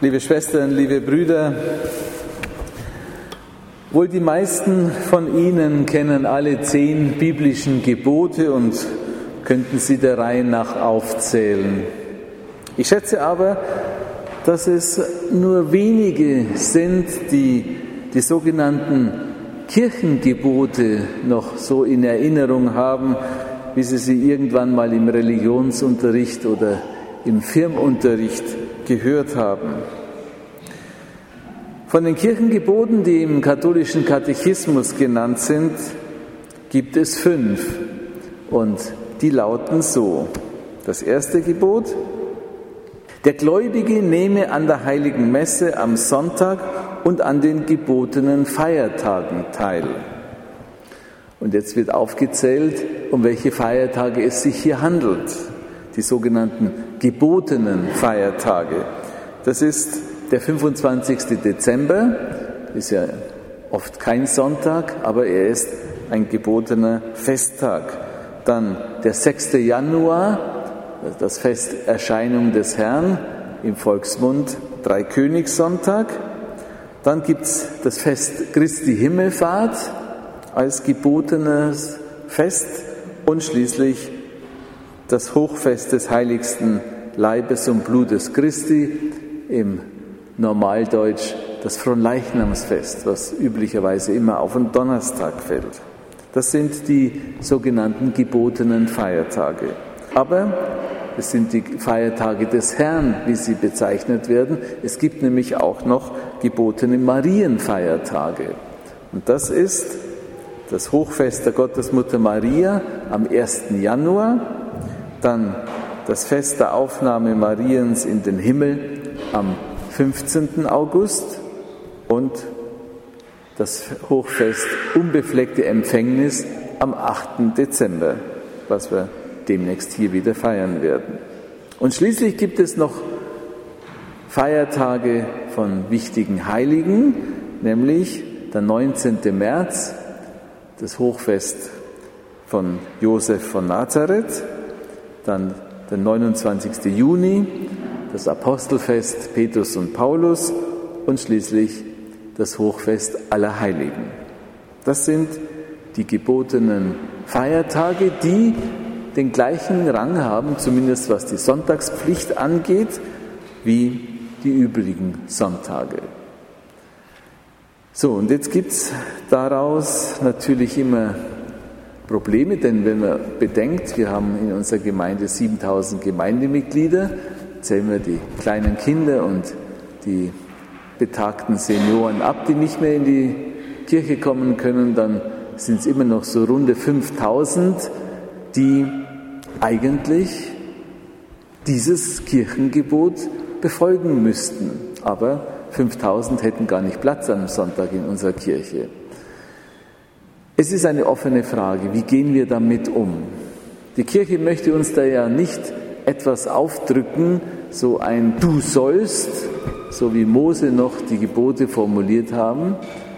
Liebe Schwestern, liebe Brüder, wohl die meisten von Ihnen kennen alle 10 biblischen Gebote und könnten sie der Reihe nach aufzählen. Ich schätze aber, dass es nur wenige sind, die die sogenannten Kirchengebote noch so in Erinnerung haben, wie sie irgendwann mal im Religionsunterricht oder im Firmenunterricht gehört haben. Von den Kirchengeboten, die im katholischen Katechismus genannt sind, gibt es 5 und die lauten so. Das erste Gebot: Der Gläubige nehme an der Heiligen Messe am Sonntag und an den gebotenen Feiertagen teil. Und jetzt wird aufgezählt, um welche Feiertage es sich hier handelt. Die sogenannten gebotenen Feiertage. Das ist der 25. Dezember, ist ja oft kein Sonntag, aber er ist ein gebotener Festtag. Dann der 6. Januar, das Fest Erscheinung des Herrn, im Volksmund Dreikönigssonntag. Dann gibt es das Fest Christi Himmelfahrt als gebotenes Fest und schließlich das Hochfest des heiligsten Leibes und Blutes Christi, im Normaldeutsch das Fronleichnamsfest, was üblicherweise immer auf einen Donnerstag fällt. Das sind die sogenannten gebotenen Feiertage. Aber es sind die Feiertage des Herrn, wie sie bezeichnet werden. Es gibt nämlich auch noch gebotene Marienfeiertage. Und das ist das Hochfest der Gottesmutter Maria am 1. Januar, dann das Fest der Aufnahme Mariens in den Himmel am 15. August und das Hochfest Unbefleckte Empfängnis am 8. Dezember, was wir demnächst hier wieder feiern werden. Und schließlich gibt es noch Feiertage von wichtigen Heiligen, nämlich der 19. März, das Hochfest von Josef von Nazareth, dann der 29. Juni, das Apostelfest Petrus und Paulus und schließlich das Hochfest aller Heiligen. Das sind die gebotenen Feiertage, die den gleichen Rang haben, zumindest was die Sonntagspflicht angeht, wie die übrigen Sonntage. So, und jetzt gibt es daraus natürlich immer Probleme, denn wenn man bedenkt, wir haben in unserer Gemeinde 7000 Gemeindemitglieder, zählen wir die kleinen Kinder und die betagten Senioren ab, die nicht mehr in die Kirche kommen können, dann sind es immer noch so runde 5000, die eigentlich dieses Kirchengebot befolgen müssten. Aber 5000 hätten gar nicht Platz am Sonntag in unserer Kirche. Es ist eine offene Frage, wie gehen wir damit um? Die Kirche möchte uns da ja nicht etwas aufdrücken, so ein Du sollst, so wie Mose noch die Gebote formuliert haben,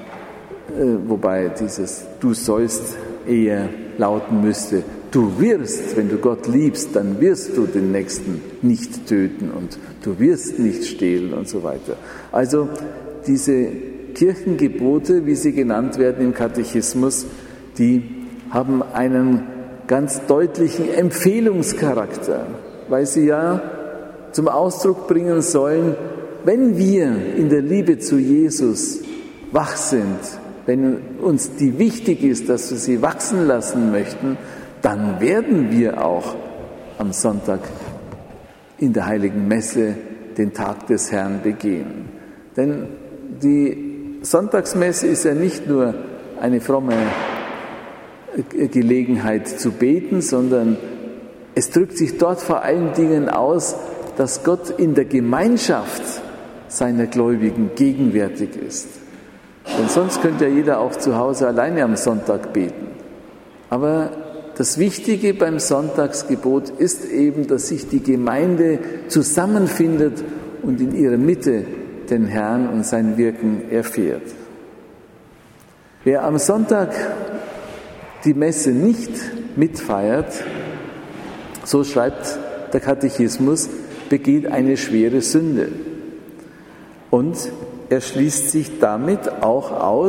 wobei dieses Du sollst eher lauten müsste: Du wirst, wenn du Gott liebst, dann wirst du den Nächsten nicht töten und du wirst nicht stehlen und so weiter. Also diese Kirchengebote, wie sie genannt werden im Katechismus, die haben einen ganz deutlichen Empfehlungscharakter, weil sie ja zum Ausdruck bringen sollen, wenn wir in der Liebe zu Jesus wach sind, wenn uns die wichtig ist, dass wir sie wachsen lassen möchten, dann werden wir auch am Sonntag in der Heiligen Messe den Tag des Herrn begehen. Denn die Sonntagsmesse ist ja nicht nur eine fromme Gelegenheit zu beten, sondern es drückt sich dort vor allen Dingen aus, dass Gott in der Gemeinschaft seiner Gläubigen gegenwärtig ist. Denn sonst könnte ja jeder auch zu Hause alleine am Sonntag beten. Aber das Wichtige beim Sonntagsgebot ist eben, dass sich die Gemeinde zusammenfindet und in ihrer Mitte den Herrn und sein Wirken erfährt. Wer am Sonntag die Messe nicht mitfeiert, so schreibt der Katechismus, begeht eine schwere Sünde. Und er schließt sich damit auch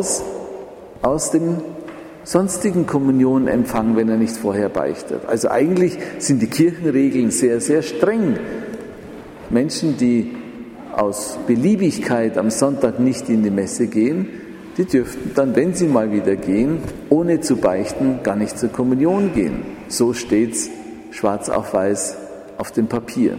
aus dem sonstigen Kommunionempfang, wenn er nicht vorher beichtet. Also eigentlich sind die Kirchenregeln sehr, sehr streng. Menschen, die aus Beliebigkeit am Sonntag nicht in die Messe gehen, die dürften dann, wenn sie mal wieder gehen, ohne zu beichten, gar nicht zur Kommunion gehen. So steht's schwarz auf weiß auf dem Papier.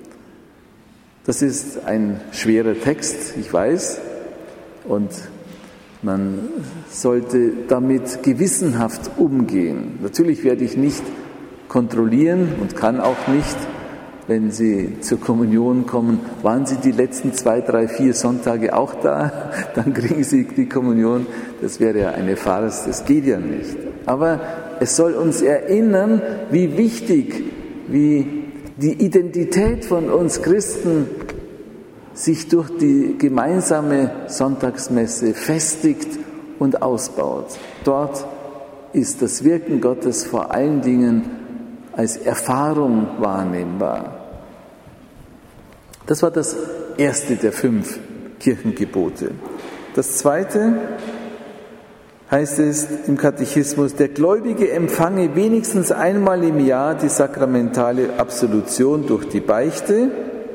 Das ist ein schwerer Text, ich weiß, und man sollte damit gewissenhaft umgehen. Natürlich werde ich nicht kontrollieren und kann auch nicht, wenn Sie zur Kommunion kommen, waren Sie die letzten 2, 3, 4 Sonntage auch da? Dann kriegen Sie die Kommunion. Das wäre ja eine Farce, das geht ja nicht. Aber es soll uns erinnern, wie wichtig, wie die Identität von uns Christen sich durch die gemeinsame Sonntagsmesse festigt und ausbaut. Dort ist das Wirken Gottes vor allen Dingen als Erfahrung wahrnehmbar. Das war das erste der 5 Kirchengebote. Das zweite heißt es im Katechismus, der Gläubige empfange wenigstens einmal im Jahr die sakramentale Absolution durch die Beichte,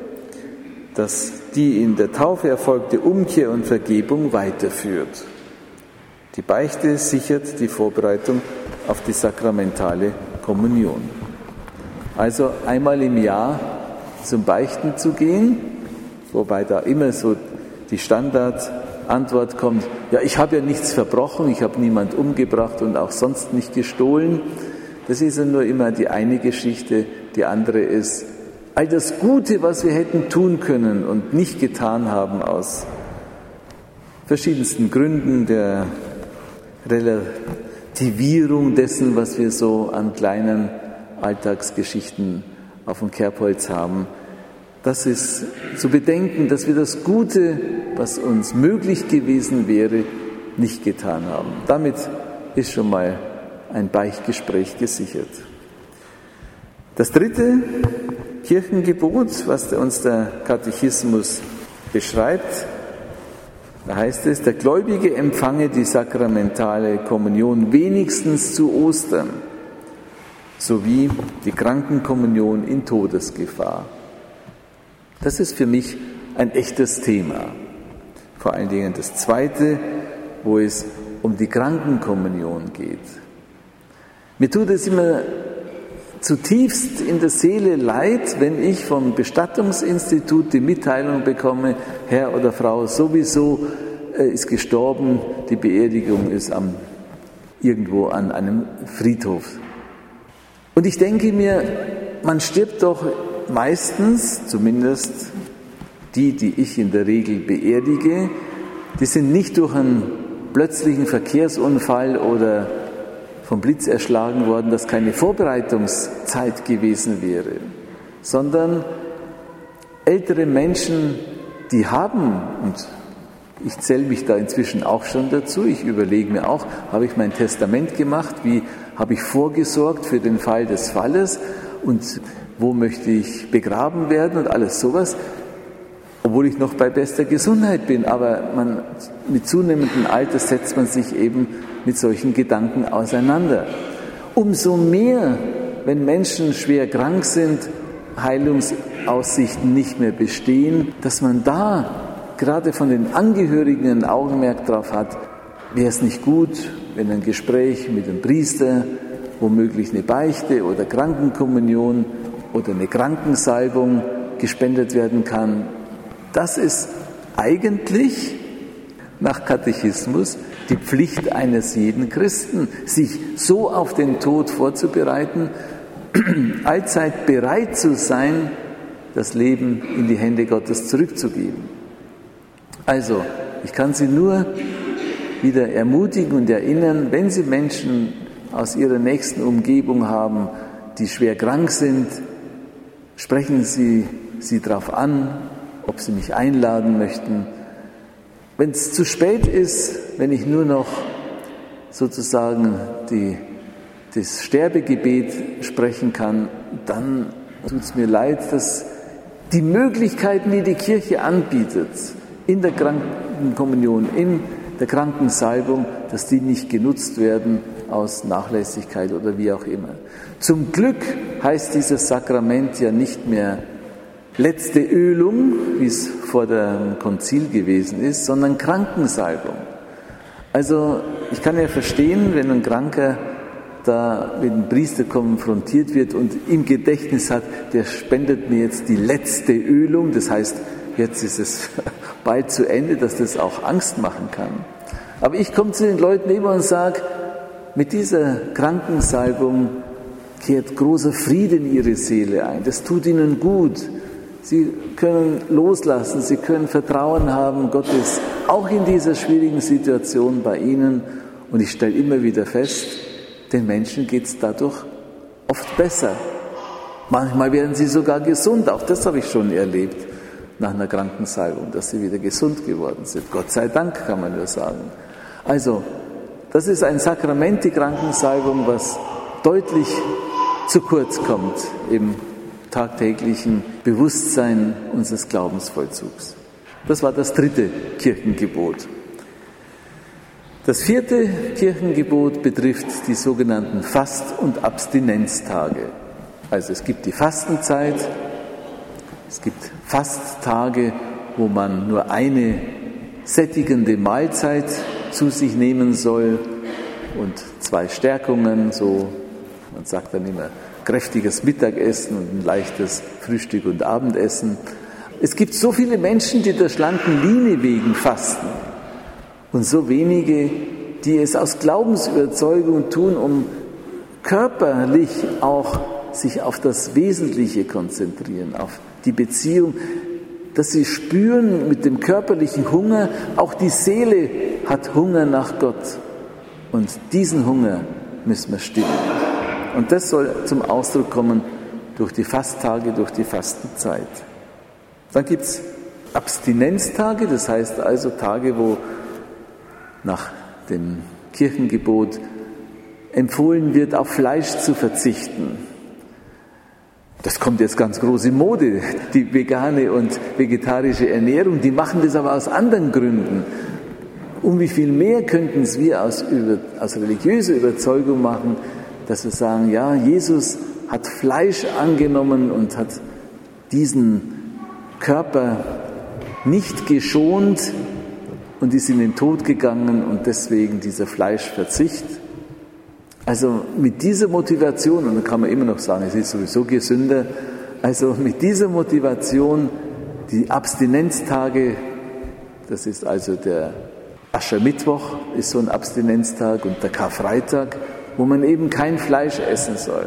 dass die in der Taufe erfolgte Umkehr und Vergebung weiterführt. Die Beichte sichert die Vorbereitung auf die sakramentale Kommunion. Also einmal im Jahr zum Beichten zu gehen, wobei da immer so die Standardantwort kommt, ja, ich habe ja nichts verbrochen, ich habe niemand umgebracht und auch sonst nicht gestohlen. Das ist ja nur immer die eine Geschichte, die andere ist, all das Gute, was wir hätten tun können und nicht getan haben aus verschiedensten Gründen der Relativierung dessen, was wir so an kleinen Alltagsgeschichten auf dem Kerbholz haben. Das ist zu bedenken, dass wir das Gute, was uns möglich gewesen wäre, nicht getan haben. Damit ist schon mal ein Beichtgespräch gesichert. Das dritte Kirchengebot, was uns der Katechismus beschreibt, da heißt es, der Gläubige empfange die sakramentale Kommunion wenigstens zu Ostern, sowie die Krankenkommunion in Todesgefahr. Das ist für mich ein echtes Thema. Vor allen Dingen das zweite, wo es um die Krankenkommunion geht. Mir tut es immer zutiefst in der Seele leid, wenn ich vom Bestattungsinstitut die Mitteilung bekomme, Herr oder Frau sowieso ist gestorben, die Beerdigung ist irgendwo an einem Friedhof. Und ich denke mir, man stirbt doch meistens, zumindest die ich in der Regel beerdige, die sind nicht durch einen plötzlichen Verkehrsunfall oder vom Blitz erschlagen worden, dass keine Vorbereitungszeit gewesen wäre, sondern ältere Menschen, die haben, und ich zähle mich da inzwischen auch schon dazu, ich überlege mir auch, habe ich mein Testament gemacht, wie habe ich vorgesorgt für den Fall des Falles und wo möchte ich begraben werden und alles sowas, obwohl ich noch bei bester Gesundheit bin, aber mit zunehmendem Alter setzt man sich eben mit solchen Gedanken auseinander. Umso mehr, wenn Menschen schwer krank sind, Heilungsaussichten nicht mehr bestehen, dass man da gerade von den Angehörigen ein Augenmerk drauf hat, wäre es nicht gut, wenn ein Gespräch mit dem Priester, womöglich eine Beichte oder Krankenkommunion oder eine Krankensalbung gespendet werden kann. Das ist eigentlich nach Katechismus die Pflicht eines jeden Christen, sich so auf den Tod vorzubereiten, allzeit bereit zu sein, das Leben in die Hände Gottes zurückzugeben. Also, ich kann Sie nur wieder ermutigen und erinnern, wenn Sie Menschen aus Ihrer nächsten Umgebung haben, die schwer krank sind, sprechen Sie sie darauf an, ob sie mich einladen möchten. Wenn es zu spät ist, wenn ich nur noch sozusagen das Sterbegebet sprechen kann, dann tut es mir leid, dass die Möglichkeiten, die die Kirche anbietet, in der Krankenkommunion, in der Krankensalbung, dass die nicht genutzt werden aus Nachlässigkeit oder wie auch immer. Zum Glück heißt dieses Sakrament ja nicht mehr letzte Ölung, wie es vor dem Konzil gewesen ist, sondern Krankensalbung. Also ich kann ja verstehen, wenn ein Kranker da mit dem Priester konfrontiert wird und im Gedächtnis hat, der spendet mir jetzt die letzte Ölung, das heißt, jetzt ist es bald zu Ende, dass das auch Angst machen kann. Aber ich komme zu den Leuten immer und sage, mit dieser Krankensalbung kehrt großer Friede in ihre Seele ein. Das tut ihnen gut. Sie können loslassen, sie können Vertrauen haben, Gott ist auch in dieser schwierigen Situation bei ihnen. Und ich stelle immer wieder fest, den Menschen geht es dadurch oft besser. Manchmal werden sie sogar gesund, auch das habe ich schon erlebt nach einer Krankensalbung, dass sie wieder gesund geworden sind. Gott sei Dank, kann man nur sagen. Also, das ist ein Sakrament, die Krankensalbung, was deutlich zu kurz kommt im tagtäglichen Bewusstsein unseres Glaubensvollzugs. Das war das 3. Kirchengebot. Das 4. Kirchengebot betrifft die sogenannten Fast- und Abstinenztage. Also es gibt die Fastenzeit, es gibt Fasttage, wo man nur eine sättigende Mahlzeit zu sich nehmen soll und 2 Stärkungen, so, man sagt dann immer kräftiges Mittagessen und ein leichtes Frühstück und Abendessen. Es gibt so viele Menschen, die der schlanken Linie wegen fasten und so wenige, die es aus Glaubensüberzeugung tun, um körperlich auch sich auf das Wesentliche konzentrieren, auf die Beziehung, dass sie spüren mit dem körperlichen Hunger, auch die Seele hat Hunger nach Gott. Und diesen Hunger müssen wir stillen. Und das soll zum Ausdruck kommen durch die Fasttage, durch die Fastenzeit. Dann gibt es Abstinenztage, das heißt also Tage, wo nach dem Kirchengebot empfohlen wird, auf Fleisch zu verzichten. Das kommt jetzt ganz groß in Mode, die vegane und vegetarische Ernährung, die machen das aber aus anderen Gründen. Um wie viel mehr könnten es wir aus religiöser Überzeugung machen, dass wir sagen, ja, Jesus hat Fleisch angenommen und hat diesen Körper nicht geschont und ist in den Tod gegangen und deswegen dieser Fleischverzicht. Also mit dieser Motivation, und dann kann man immer noch sagen, es ist sowieso gesünder, also mit dieser Motivation die Abstinenztage, das ist also der Aschermittwoch, ist so ein Abstinenztag, und der Karfreitag, wo man eben kein Fleisch essen soll.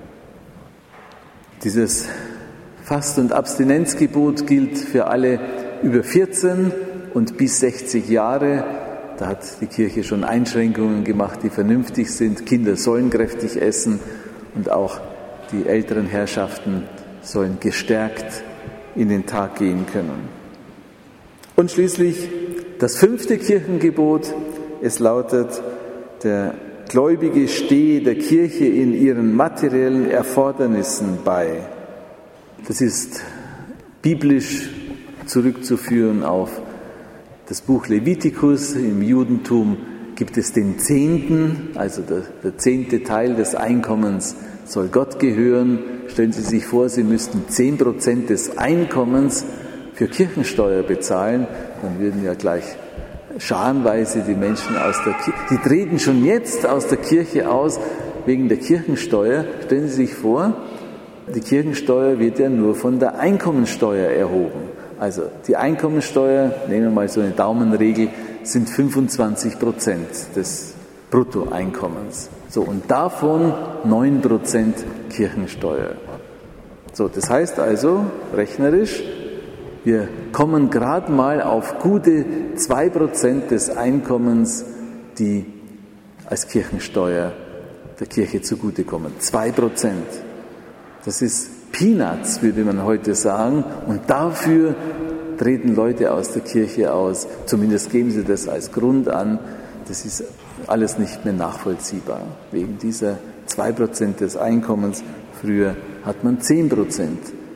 Dieses Fast- und Abstinenzgebot gilt für alle über 14 und bis 60 Jahre. Da hat die Kirche schon Einschränkungen gemacht, die vernünftig sind. Kinder sollen kräftig essen und auch die älteren Herrschaften sollen gestärkt in den Tag gehen können. Und schließlich das 5. Kirchengebot. Es lautet, der Gläubige stehe der Kirche in ihren materiellen Erfordernissen bei. Das ist biblisch zurückzuführen auf das Buch Levitikus. Im Judentum gibt es den Zehnten, also der 10. Teil des Einkommens soll Gott gehören. Stellen Sie sich vor, Sie müssten 10% des Einkommens für Kirchensteuer bezahlen, dann würden ja gleich scharenweise die Menschen aus der Kirche, die treten schon jetzt aus der Kirche aus wegen der Kirchensteuer. Stellen Sie sich vor, die Kirchensteuer wird ja nur von der Einkommensteuer erhoben. Also die Einkommensteuer, nehmen wir mal so eine Daumenregel, sind 25% des Bruttoeinkommens. So, und davon 9% Kirchensteuer. So, das heißt also, rechnerisch, wir kommen gerade mal auf gute 2% des Einkommens, die als Kirchensteuer der Kirche zugutekommen. 2%. Das ist Peanuts, würde man heute sagen. Und dafür treten Leute aus der Kirche aus. Zumindest geben sie das als Grund an. Das ist alles nicht mehr nachvollziehbar. Wegen dieser 2% des Einkommens. Früher hat man 10%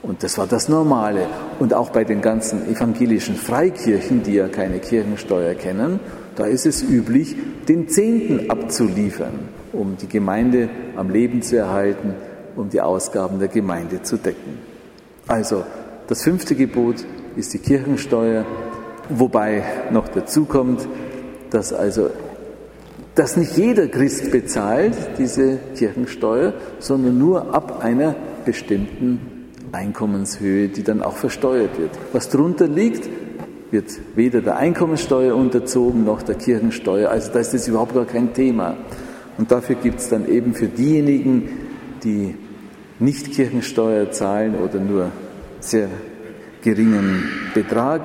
Und das war das Normale. Und auch bei den ganzen evangelischen Freikirchen, die ja keine Kirchensteuer kennen, da ist es üblich, den Zehnten abzuliefern, um die Gemeinde am Leben zu erhalten, um die Ausgaben der Gemeinde zu decken. Also das 5. Gebot ist die Kirchensteuer, wobei noch dazu kommt, dass nicht jeder Christ bezahlt, diese Kirchensteuer, sondern nur ab einer bestimmten Einkommenshöhe, die dann auch versteuert wird. Was drunter liegt, wird weder der Einkommensteuer unterzogen noch der Kirchensteuer, also da ist das überhaupt gar kein Thema. Und dafür gibt es dann eben für diejenigen, die nicht Kirchensteuer zahlen oder nur sehr geringen Betrag,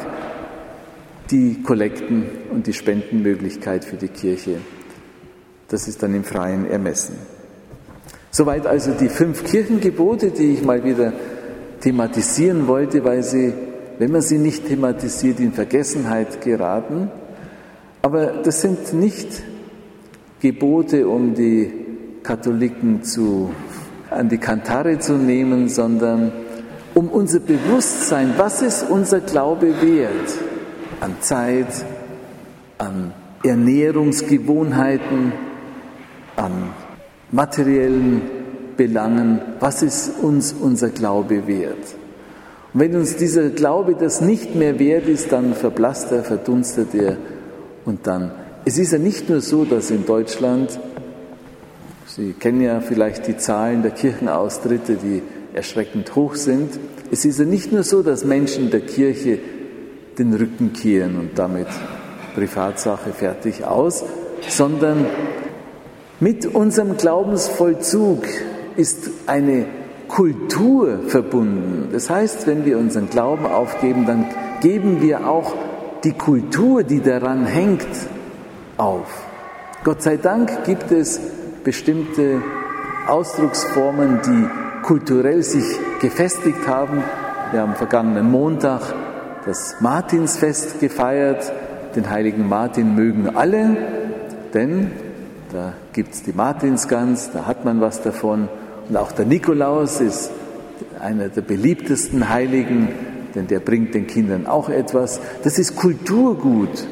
die Kollekten und die Spendenmöglichkeit für die Kirche. Das ist dann im freien Ermessen. Soweit also die 5 Kirchengebote, die ich mal wieder thematisieren wollte, weil sie, wenn man sie nicht thematisiert, in Vergessenheit geraten. Aber das sind nicht Gebote, um die Katholiken an die Kantare zu nehmen, sondern um unser Bewusstsein, was ist unser Glaube wert? An Zeit, an Ernährungsgewohnheiten, an materiellen Belangen, was ist uns unser Glaube wert? Und wenn uns dieser Glaube das nicht mehr wert ist, dann verblasst er, verdunstet er und dann. Es ist ja nicht nur so, dass in Deutschland, Sie kennen ja vielleicht die Zahlen der Kirchenaustritte, die erschreckend hoch sind. Es ist ja nicht nur so, dass Menschen der Kirche den Rücken kehren und damit Privatsache fertig aus, sondern mit unserem Glaubensvollzug ist eine Kultur verbunden. Das heißt, wenn wir unseren Glauben aufgeben, dann geben wir auch die Kultur, die daran hängt, auf. Gott sei Dank gibt es bestimmte Ausdrucksformen, die kulturell sich gefestigt haben. Wir haben vergangenen Montag das Martinsfest gefeiert. Den heiligen Martin mögen alle, denn da gibt es die Martinsgans, da hat man was davon. Und auch der Nikolaus ist einer der beliebtesten Heiligen, denn der bringt den Kindern auch etwas. Das ist Kulturgut.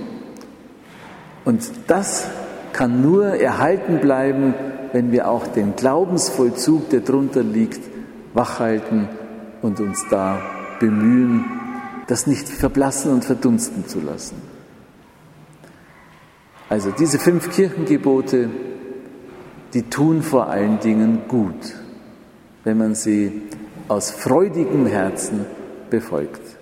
Und das kann nur erhalten bleiben, wenn wir auch den Glaubensvollzug, der drunter liegt, wachhalten und uns da bemühen, das nicht verblassen und verdunsten zu lassen. Also diese 5 Kirchengebote, die tun vor allen Dingen gut, wenn man sie aus freudigem Herzen befolgt.